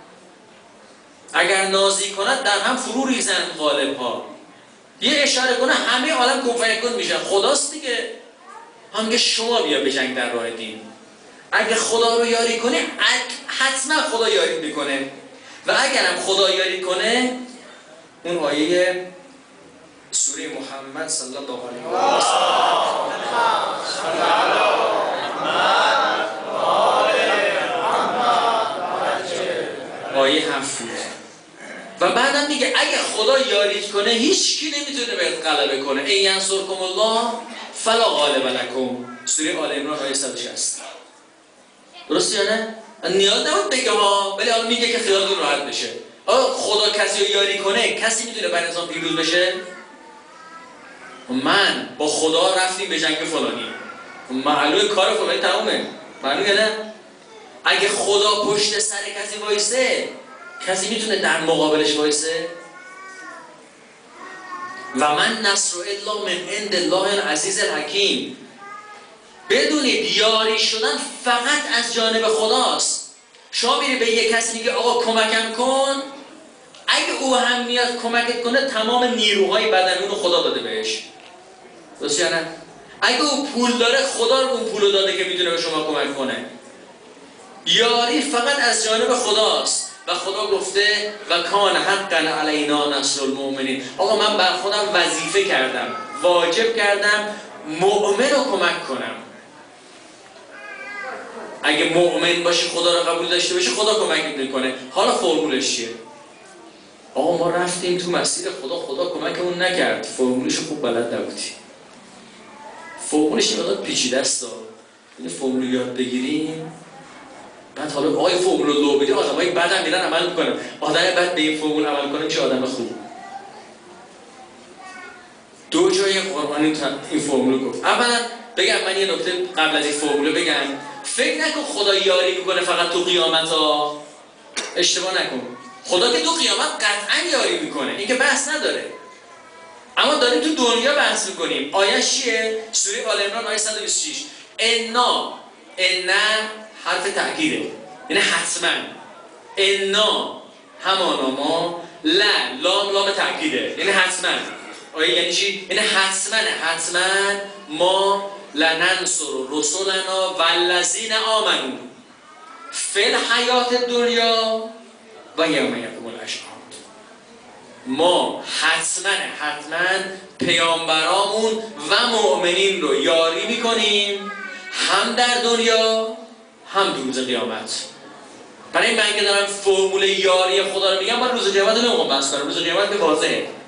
اگر نازی کند در هم فرو ریزن غالب ها. یه اشاره کنه همه عالم کن فیکون میشن. خداست دیگه. هم که شما بیا بجنگ در راه دین. اگه خدا رو یاری کنی حتما خدا یاری میکنه. و اگرم خدا یاری کنه، اون آیه سوره محمد صلی الله علیه و آیه 7 بود. و بعدم میگه اگه خدا یاریت کنه هیچ کی نمیتونه بهت غلبه کنه. ان ینصرکم الله فلا غالب لکم. سوره آل عمران آیه 160. درسته یا نه؟ نیاز نبود بگه ها، ولی الان میگه که خیالتون راحت بشه. خدا کسی رو یاری کنه، کسی میتونه بر نظام پیروز بشه؟ من با خدا رفتیم به جنگ فلانی، معلومه کار فلانی تمومه. معلومه نه؟ اگه خدا پشت سر کسی وایسه، کسی میتونه در مقابلش وایسه؟ و من نصر الا من عند الله العزیز الحکیم. بدونید یاری شدن فقط از جانب خداست. شما میری به یک کسی میگه آقا کمکم کن، اگه او هم میاد کمکت کنه تمام نیروهای بدن رو خدا داده بهش. درست یا نه؟ اگه او پول داره خدا اون پولو داده که میتونه به شما کمک کنه. یاری فقط از جانب خداست. و خدا گفته و کان حقا علینا نصر المؤمنین. آقا من بر خودم وظیفه کردم، واجب کردم مؤمن رو کمک کنم. اگه مؤمن باشی خدا رو قبول داشته باشی خدا کمکت میکنه. حالا فرمولش چیه؟ آقا ما رفتیم تو مسیر خدا کمکمون نکرد. فرمولش خوب بلد نبودی. فرمولش اینقدر پیچیده است. این فرمول یاد بگیریم. بعد حالا آقای فرمول رو لو بدی آدمای بعدم میرن عمل میکنن. آدم بعد به این فرمول عمل کنه چه آدم خوب. دو جای قرآن این فرمول گفت. اولا بگم من یه نکته قبل از این فرمول بگم. فکر نکن خدا یاری میکنه فقط تو قیامت ها. اشتباه نکن. خدا که تو قیامت قطعا یاری میکنه. این که بحث نداره. اما داریم تو دنیا بحث میکنیم. آیه چیه؟ سوره آل عمران آیه 126. انا حرف تأکیده، یعنی حتما. انا همانا ما، لام تأکیده، یعنی حتما. آیه یعنی چی؟ یعنی حتما ما لننصر رسولنا والذین آمنوا فی الحیات الدنیا و یوم یقوم الاشهاد. ما حتما پیامبرامون و مؤمنین رو یاری میکنیم، هم در دنیا هم تو روز قیامت. برای من که دارم فرمول یاری خدا رو میگم، من روز قیامت نمیخوام بحث کنم. روز قیامت که واضحه.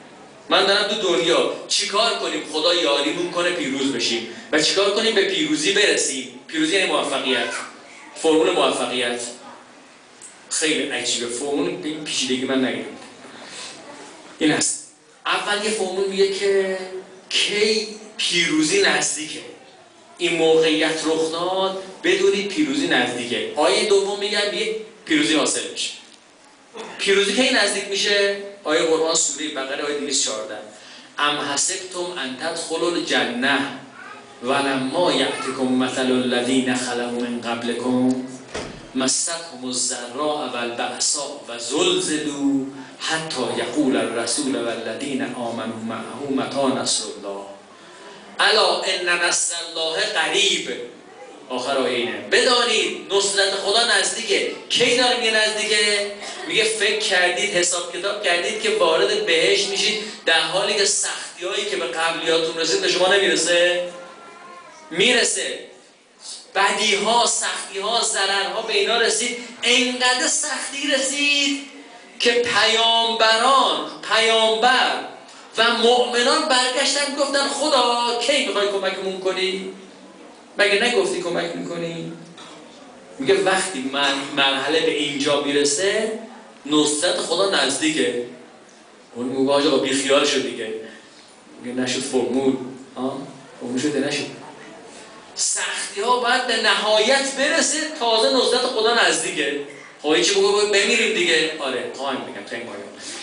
من دارم تو دنیا چیکار کنیم خدا یاریمون کنه پیروز بشیم و چیکار کنیم به پیروزی برسیم. پیروزی یعنی موفقیت، فرمول موفقیت. خیلی عجیبه فرمول، به این پیچیدگی من نگیرم. این هست اول یه فرمول میگه که کی پیروزی نزدیکه، این موقعیت رخ داد بدونید پیروزی نزدیکه. آیه دوم میگه پیروزی حاصل میشه. پیروزی کی نزدیک میشه؟ آیه قرآن سوره بقره آیه 214 ام حسبتم ان تدخلوا الجنه ولما یأتکم مثل الذین خلوا من قبلکم مستهم الضراء والبأساء وزلزلوا حتی یقول الرسول والذین آمنوا معه متی نصر الله الا ان نصر الله قریب. آخر آیه اینه بدانید نصرت خدا نزدیکه. کی داره میگه نزدیکه؟ میگه فکر کردید، حساب کتاب کردید که وارد بهشت میشید در حالی که سختی‌هایی که به قبلیاتون رسید به شما نمیرسه؟ میرسه. بدی‌ها، سختی‌ها، ضررها به اینا رسید. انقدر سختی رسید که پیامبر و مؤمنان برگشتن گفتن خدا کی میخوای کمکمون کنی؟ مگه نگفتی کمک میکنی؟ میگه وقتی مرحله به اینجا میرسه نصرت خدا نزدیکه. اون میگه آقا بی خیال شد دیگه. میگه نشد فرمول. فرمول شده نشد. سختی ها باید به نهایت برسه تازه نصرت خدا نزدیکه. خواهی چی بگو بمیریم دیگه؟ آره خواهیم بگم تنگ مایم.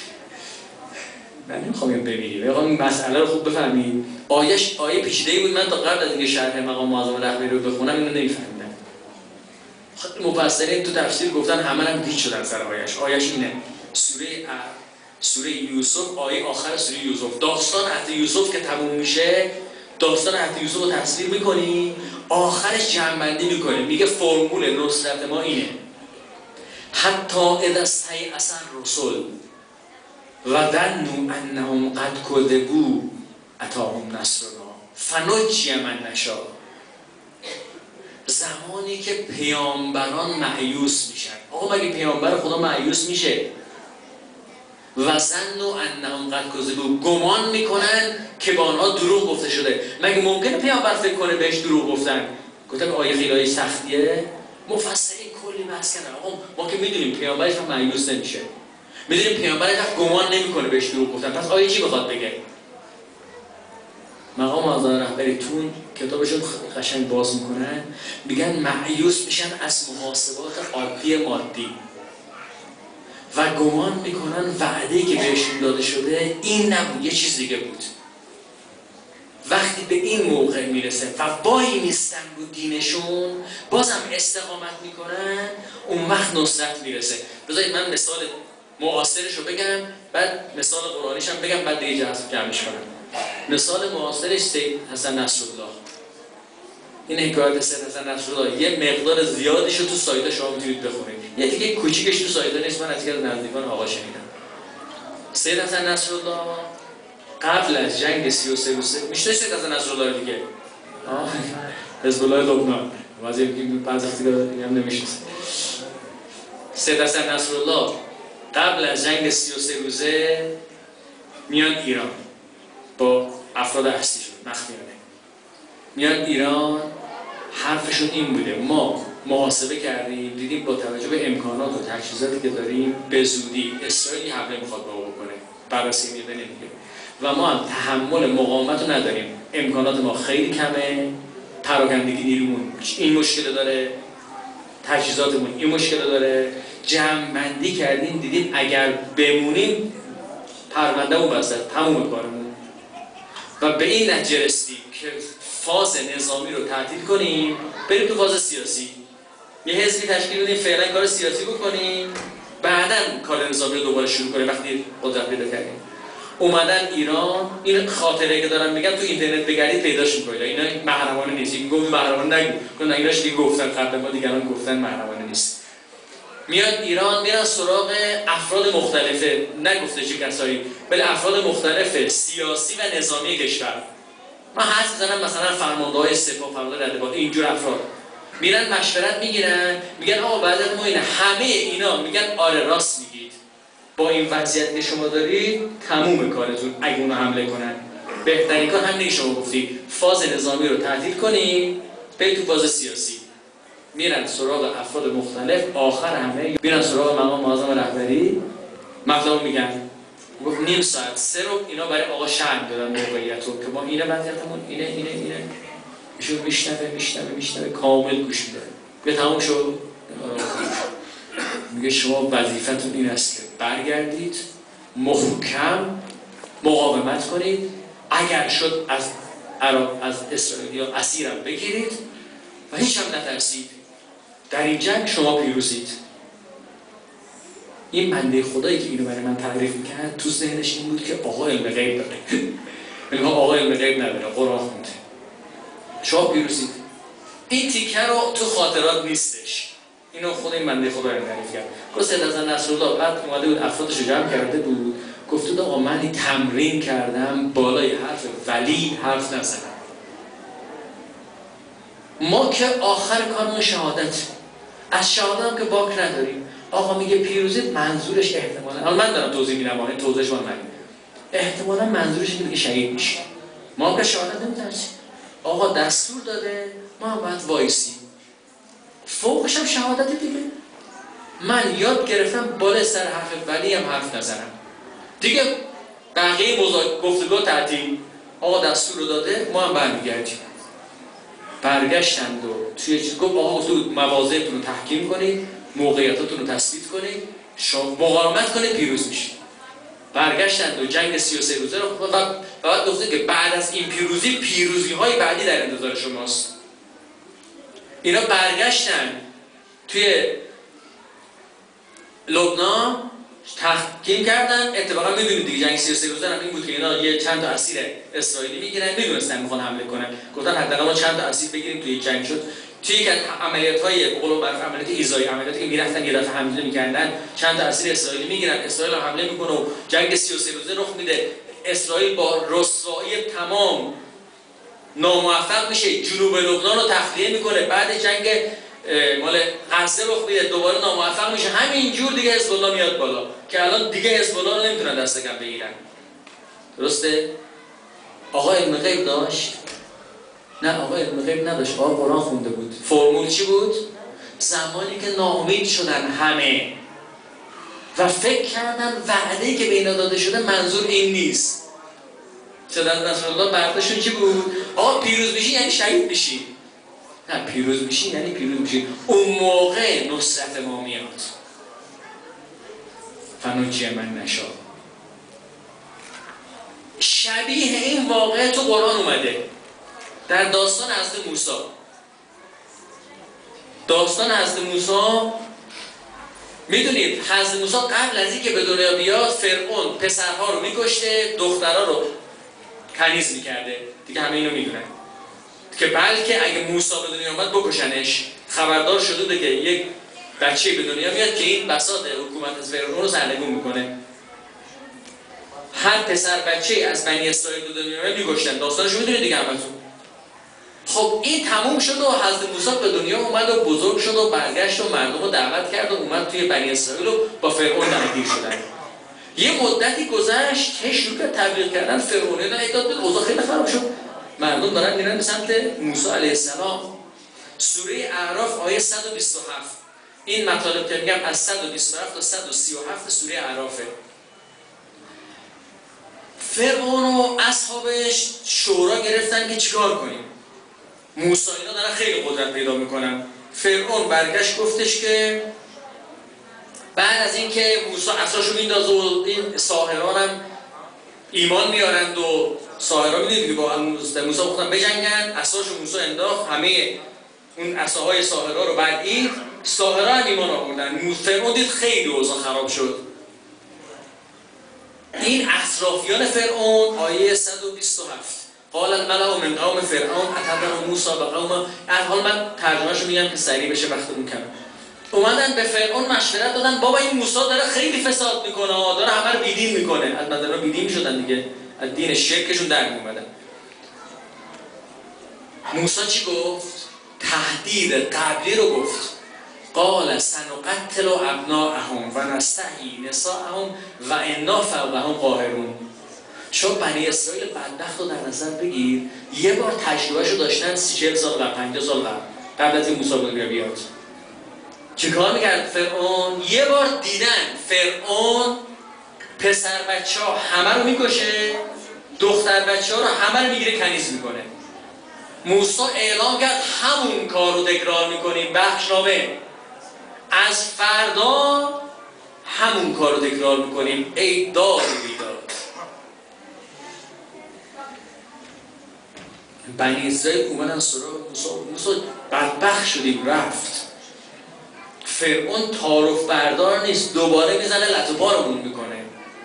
من نمیخوام ببینید. آقا این مسئله رو خوب بفهمید. آیه پیچیده‌ای بود. من تا قبل از اینکه شرح مقام معظم رهبری رو بخونم اینو نمی‌فهمیدم. مفسرین تو تفسیر گفتن همه هم گیج شدن سر آیه‌اش اینه. سوره یوسف آیه آخر سوره یوسف داستان عهد یوسف که تموم میشه، داستان عهد یوسف رو تصویر می‌کنی، آخرش جمع‌بندی می‌کنه. میگه فرمول نصرت ما اینه. حتی اذا استیأس الرسل و ظنوا انهم قد کذبوا اتاهم نصرنا فنجی من نشاء. زمانی که پیامبران مایوس میشن. آقا مگه پیامبر خدا مایوس میشه؟ و ظنوا انهم قد کذبوا، گمان میکنن که با آنها دروغ گفته شده. مگه ممکنه پیامبر فکر کنه بهش دروغ گفتن؟ گفتم آیه خیلی سختیه. مفسرین کلی بحث کردن. آقا ما که میدونیم پیامبرش هم مایوس نمیشه، میدونیم پیامبرش هم گمان نمیکنه بهش دروغ گفتن، پس آیه چی بخواد بگه؟ مقام معظم رهبری تون کتابشون قشنگ باز میکنن، میگن مایوس میشن از محاسبات عادی مادی و گمان میکنن وعده‌ای که بهشون داده شده این نبود، یه چیز دیگه بود. وقتی به این موقع میرسه و وای نیستن رو دینشون، بازم استقامت میکنن، اون وقت نصرت میرسه. بذارید من مثال معاصرش رو بگم، بعد مثال قرآنیش هم بگم، بعد دیگه جمعش کنم. مثال معاصرش سید حسن نصرالله. این حکایت سید حسن نصرالله یه مقدار زیادیش رو تو سایت شما میتونید بخونید. یه تیکه کوچیکش تو سایت نیست، من از نزدیکان آقا شنیدم. سید حسن نصرالله قبل از جنگ 33 روزه میشه سید حسن نصرالله رو دیگه. حزب الله لبنان. واسه بعضی وقتی هم نمیشه. سید حسن نصرالله قبل از جنگ 33 روزه میان ایران با افراد اصلیشون مخفیانه. میان ایران، حرفشون این بوده: ما محاسبه کردیم دیدیم با توجه به امکانات و تجهیزاتی که داریم به زودی اسرائیل حمله میخواد به ما بکنه، بررسی میده نمیگه و ما هم تحمل مقاومت رو نداریم، امکانات ما خیلی کمه، پراکندگی نیرومون این مشکل داره، تجهیزاتمون این مشکل داره. جمع‌بندی کردیم دیدیم اگر بمونیم پرونده‌مون بسته، تموم کارمون، و به این نتیجه رسیدیم که فاز نظامی رو تعطیل کنیم، بریم تو فاز سیاسی. یه حزبی تشکیل بدیم فعلا کار سیاسی بکنیم، بعداً کار نظامی رو دوباره شروع کنیم وقتی قدرت پیدا کردیم. اومدن ایران، این خاطره که دارم میگم تو اینترنت بگردید پیداش می‌کنید. اینا محرمانه نیست. این گفت محرمانه نگو. چون ایناش دیگه گفتن قبل ما، دیگران گفتن محرمانه نیست. میاد ایران، میرن سراغ افراد مختلفه، نگفته چه کسایی، ولی افراد مختلف سیاسی و نظامی کشور. من حدس می‌زنم مثلا فرمانده‌های سپاه، فرمانده ردباد، اینجور افراد میرن مشورت میگیرن، میگن آقا بعد ما اینه، همه اینا میگن آره راست میگید، با این وضعیت که شما دارید تموم کارتون اگه اونا حمله کنن. بهترین کار همین شما گفتی، فاز نظامی رو تعطیل کنی، برید تو فاز سیاسی. میرن سراغ افراد مختلف، آخر همه میرن سراغ مقام معظم رهبری، مطلب میگن. گفت نیم ساعت 3 رو اینا برای آقا شرم دادن موقعیت رو که ما اینه وضعیتمون اینه. ایشون میشنوه کامل گوش میده. به تمام شد. میگه شما وظیفتون این است که برگردید، محکم مقاومت کنید، اگر شد از اسرائیلیا اسیرم بگیرید و هیچ هم نترسید. در این جنگ شما پیروزید. این بنده خدایی که اینو برای من تعریف میکرد تو ذهنش این بود که آقا علم غیب داره. میگه آقا علم غیب نداره، قرآن خونده. شما پیروزید. این تیکه رو تو خاطرات نیستش. اینو خود این بنده خدا رو تعریف کرد. گفت سید حسن نصرالله بعد اومده بود افرادش رو جمع کرده بود، گفت آقا من تمرین کردم بالای حرف ولی حرف نزنم. ما که آخر کارمون شهادت، از شهادت هم که باک نداریم. آقا میگه پیروزید، منظورش احتمالاً، حالا من دارم توضیح میدم، این توضیحش من احتمالاً منظورش اینه که شهید میشه. ما که شهادت نمیترسیم. آقا دستور داده، ما هم باید وایسیم. فوقش هم شهادت دیگه. من یاد گرفتم بالای سر حرف ولی هم حرف نزنم. دیگه بقیه گفتگو تعطیل. آقا دستور رو داده، ما هم برمیگردیم. برگشتند و توی چیز گفت آقا مواضعتون رو تحکیم کنید، موقعیتاتون رو تثبیت کنید، شما مقاومت کنید، پیروز میشید. برگشتند و جنگ 33 روزه رو بعد گفته که بعد از این پیروزی‌های بعدی در انتظار شماست. اینا برگشتن توی لبنان تحکیم کردن. اتفاقا میدونید دیگه جنگ 33 روزه هم این بود که اینا یه چند تا اسیر اسرائیلی میگیرن، میدونستن میخوان حمله کنن، گفتن حداقل ما چند تا اسیر بگیریم توی جنگ. شد توی یک عملیات‌های به قول معروف عملیات ایذایی، عملیاتی که میرفتن یه دفعه حمله می‌کردن، چند تا اسیر اسرائیلی میگیرن، اسرائیل حمله میکنه و جنگ 33 روزه رخ میده. اسرائیل با رسوایی تمام ناموفق میشه، جنوب لبنان رو تخلیه میکنه. بعد جنگ مال غزه رخ میده، دوباره ناموفق میشه. همینجور دیگه حزب الله میاد بالا که الان دیگه حزب الله رو نمیتونن دست کم بگیرن. درسته؟ آقا علم غیب داشت؟ نه، آقا علم غیب نداشت. آقا قرآن خونده بود. فرمول چی بود؟ زمانی که ناامید شدن همه و فکر کردن وعده‌ای که به اینا داده شده منظور این نیست. سید نصرالله برداشتشون چی بود؟ آقا پیروز بشی یعنی شهید بشی. نه، پیروز میشی یعنی پیروز میشی. اون موقع نصرت ما میاد. فنجی من نشا. شبیه این واقعه تو قرآن اومده در داستان حضرت موسی. داستان حضرت موسی میدونید حضرت موسی قبل از اینکه به دنیا بیاد فرعون پسرها رو میکشته، دخترها رو کنیز میکرده. دیگه همه اینو میدونن که بلکه اگه موسی به دنیا اومد بکشنش. خبردار شده بوده که یک بچه به دنیا میاد که این بساط حکومت از فرعون رو سرنگون میکنه. هر پسر بچه از بنی اسرائیل به دنیا میاد میکشتن. داستانش میدونید دیگه همتون. خب این تموم شد و حضرت موسی به دنیا اومد و بزرگ شد و برگشت و مردم رو دعوت کرد و اومد توی بنی اسرائیل و با فرعون درگیر شدن. یه مدتی گذشت، شروع کرد تبلیغ کردن. فرعون ایداد به اوضاع خیلی خراب شد. مردم دارن میرن به سمت موسی علیه السلام. سوره اعراف آیه 127. این مطالب که میگم از 127 تا 137 سوره اعرافه. فرعون و اصحابش شورا گرفتن که چیکار کنیم. موسی اینا دارن خیلی قدرت پیدا میکنن. فرعون برگشت گفتش که بعد از اینکه موسی عصاشو میندازه و این ساحران هم ایمان میارند و ساحرها میدونید که با موسی گفتن بجنگن، عصاشو موسی انداخت، همه اون عصاهای ساحرها رو بعد این ساحرها هم ایمان آوردن. فرعون دید خیلی اوضاع خراب شد. این اطرافیان فرعون آیه 127 قال الملأ من قوم فرعون اتذر موسی بقومه. حال من ترجمه‌شو میگم که سریع بشه وقتمون کمه. اومدن به فرعون مشورت دادن بابا این موسی داره خیلی فساد میکنه، داره همه رو بیدین میکنه. از مدرنا بیدین شدن دیگه، از دین شرکشون در میومدن. موسی چی گفت؟ تهدید قبلی رو گفت. قال سنقتل ابناءهم و نستحیی نساءهم و انا فوقهم قاهرون. شما بنی اسرائیل بدبخت رو در نظر بگیر، یه بار تجربهشو داشتن 40 سال قبل، 50 سال قبل از این موسی بن بیاد. چیکار میکرد فرعون؟ یه بار دیدن فرعون پسر بچه ها همه رو میکشه، دختر بچه ها رو همه رو میگیره کنیز میکنه. موسی اعلام کرد همون کار رو تکرار میکنیم، بخشنامه از فردا همون کار رو تکرار میکنیم. ای داد و بیداد. بنی اسرائیل اومدن سراغ موسی بدبخت شدیم رفت. فرعون تعارف بردار نیست، دوباره میزنه لط و پارمون میکنه.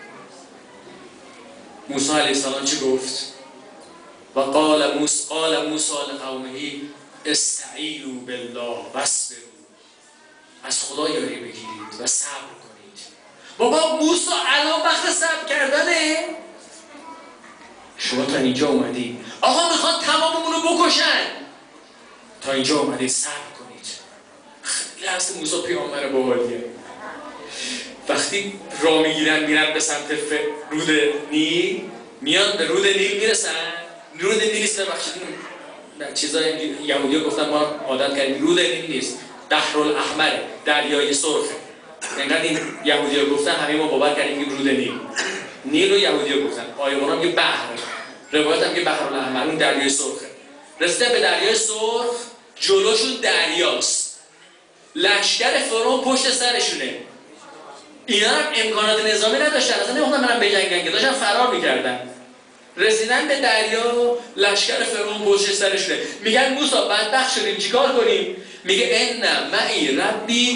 موسی علیه السلام چی گفت؟ و قال موسی لقومه استعینوا بالله واصبروا. از خدا یاری بگیرید و صبر کنید. بابا موسی الان وقت صبر کردنه؟ شما تا اینجا اومدید آقا میخواد تماممون رو بکشن، تا اینجا اومدید صبر کنید. خیلی هست موسی پیامبر باحالیه. وقتی راه میرن به سمت رود نیل، میان به رود نیل میرسن. رود نیل نیست، بخشید چیزای یهودی‌ها گفتن ما عادت کردیم رود نیل نیست، بحرالأحمر، دریای سرخه. انقدر این یهودی‌ها گفتن همه ما باور کردیم که رود نیل رو یهودی‌ها گفتن. آیه قرآن میگه بحر، روایت هم که بحرالأحمر، اون دریای سرخه. رسیدن به دریای سرخ، جلوشون دریاست، لشکر فرعون پشت سرشونه. اینا هم امکانات نظامی نداشتن، اصلا نمیخوندن برن بجنگن که داشتن فرار میکردن. رسیدن به دریا، لشکر فرعون پشت سرشونه. میگن موسی بدبخت شدیم چیکار کنیم؟ میگه ان معی ربی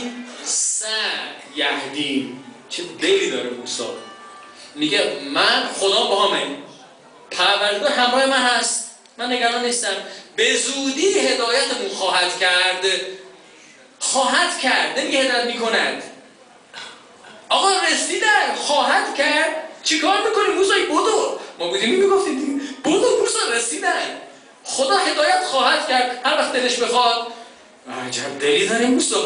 سیهدین. چه دلی داره موسی. میگه من خدا باهامه، پروردگار همراه من هست، من نگران نیستم. به زودی هدایتمون خواهد کرد، نمیگه هدایت میکند. آقا رسیدن، خواهد کرد. چیکار میکنی موسی؟ بدو. ما بودیم میگفتیم دیگه بدو موسی، رسیدن، خدا هدایت خواهد کرد هر وقت دلش بخواد. عجب دلی داره موسی.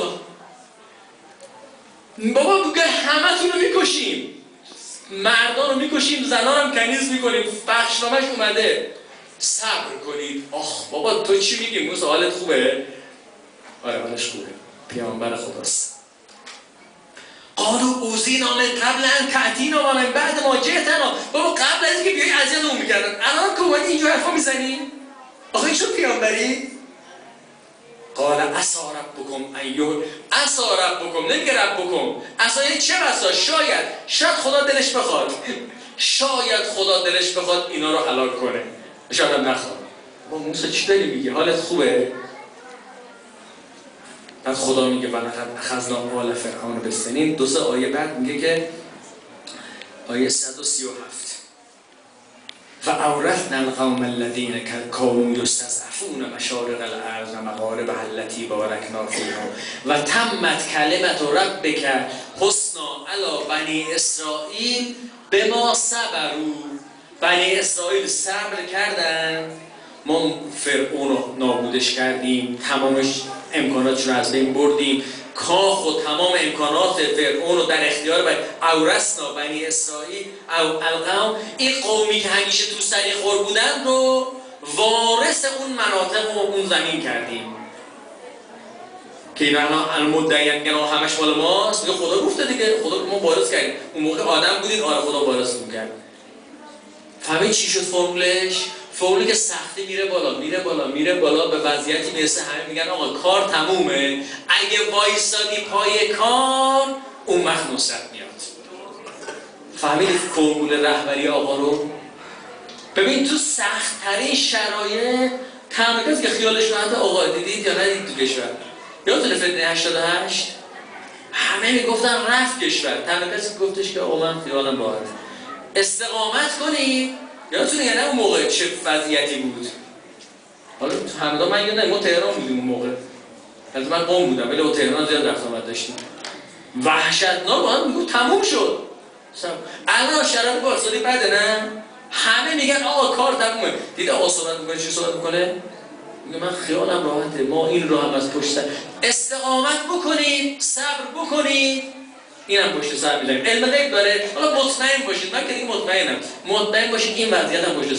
بابا میگه همتون رو میکشیم، مردان رو میکشیم، زنان هم کنیز میکنیم، بخشنامه‌اش اومده، صبر کنید. آخ بابا تو چی میگی موسی؟ حالت خوبه؟ آره حالش خوبه، پیامبر خداست. قالوا اوذینا من قبل ان تأتینا و من بعد ما جئتنا. بابا قبل از اینکه بیای اذیتمون میکردن، الان که اومدی اینجا حرفا میزنی؟ آخه این شد پیامبری؟ قال عسى ربكم، نمیگه ربكم. عسى یعنی چه بسا، شاید خدا دلش بخواد، شاید خدا دلش بخواد اینا رو هلاک کنه، شاید هم نخواد. بابا موسی چی داری میگی؟ حالت خوبه؟ بعد خدا میگه ولقد اخذنا آل فرعون بالسنین. 2 آیه بعد میگه که آیه 137 و اورثنا القوم الذين كانوا يستضعفون مشارق الارض و مغاربها التي باركنا فيها و تمت کلمت ربک حسنا علی بنی اسرائیل بما صبروا. بنی اسرائیل صبر کردن، ما فرعون رو نابودش کردیم، تمامش امکاناتش رو از بین بردیم، کاخ و تمام امکانات فرعون رو در اختیار اورثنا بنی اسرائیل او القوم، این قومی که همیشه تو سری خور بودن رو وارث اون مناطق و اون زمین کردیم. که اینا المدعیان که همش مال ماست. میگه خدا گفته دیگه، خدا ما وارث کردیم. اون موقع آدم بودید، آره خدا وارث می‌کرد. فهمید چی شد فرمولش؟ فرمولی که سختی میره بالا به وضعیتی میرسه همه میگن آقا کار تمومه، اگه وایسادی پای کار اون وقت نصرت میاد. فهمید فرمول رهبری آقا رو؟ ببین تو سخت‌ترین شرایط تنها کسی که خیالش راحته آقا، دیدید یا ندید تو کشور؟ یادتونه فتنه 88 همه میگفتن رفت کشور، تنها کسی که گفتش که آقا من خیالم راحت استقامت کنید. یادتونه یا نه اون موقع چه وضعیتی بود؟ حالا همدا من یادم ما تهران بودیم اون موقع، البته من قم بودم ولی با تهران زیاد رفت آمد داشتیم. وحشتناک با هم میگفت تموم شد. الان شرایط پارسالی بده نه؟ همه میگن آقا کار تمومه. دیده آقا صحبت میکنه چی صحبت میکنه؟ میگه من خیالم راحته، ما این راه هم از پشت سر استقامت بکنید، صبر بکنید، اینم پشت سر میذاریم. علم غیب داره، حالا مطمئن باشید، من که دیگه مطمئنم، مطمئن باشید این وضعیت هم پشت